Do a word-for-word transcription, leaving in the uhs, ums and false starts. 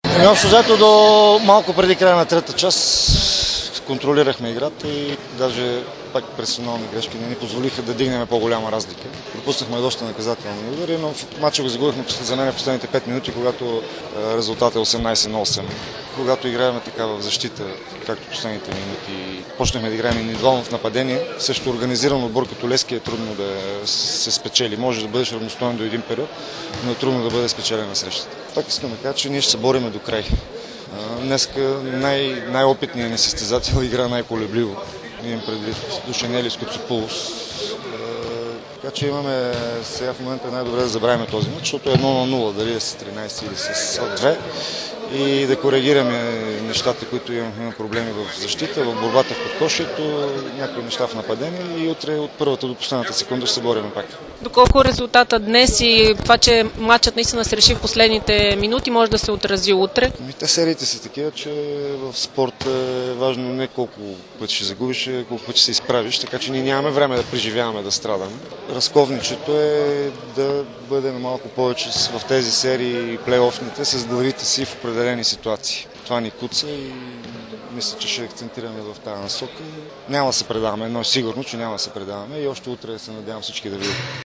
Ами общо взето до малко преди края на трета част контролирахме играта и даже пак персонални грешки не ни позволиха да дигнем по-голяма разлика. Пропуснахме доста наказателни удари, но в матча го загубихме за мен в последните пет минути, когато резултатът е осемнайсет на осем. Когато играем така в защита, както последните минути, почнахме да играем индивидуално в нападение, също организиран отбор като Левски е трудно да се спечели. Може да бъдеш равностоен до един период, но е трудно да бъде спечелена на срещата. Так искам да кажа, че ние ще се бориме до край. Днеска най- най-опитният ни състезател игра най-колебливо. Имам предвид Душанели Скоцопулос. Така че имаме сега в момента най-добре да забравим този мач, защото е едно на нула, дали е с тринайсет или с две. И да коригираме нещата, които имаме, имаме проблеми в защита, в борбата в подкошието, някои неща в нападение и утре от първата до последната секунда ще се борим пак. Доколко резултата днес и това, че матчът наистина се реши в последните минути, може да се отрази утре? Те сериите са такива, че в спорта е важно не колко пъти ще загубиш, а колко пъти се изправиш, така че ние нямаме време да преживяваме, да страдаме. Разковничето е да бъдем малко повече в тези серии плейофните с главите си в определени ситуации. Това ни куца и мисля, че ще акцентираме в тази насока. Няма да се предаваме, но е сигурно, че няма да се предаваме и още утре се надявам всички да видят.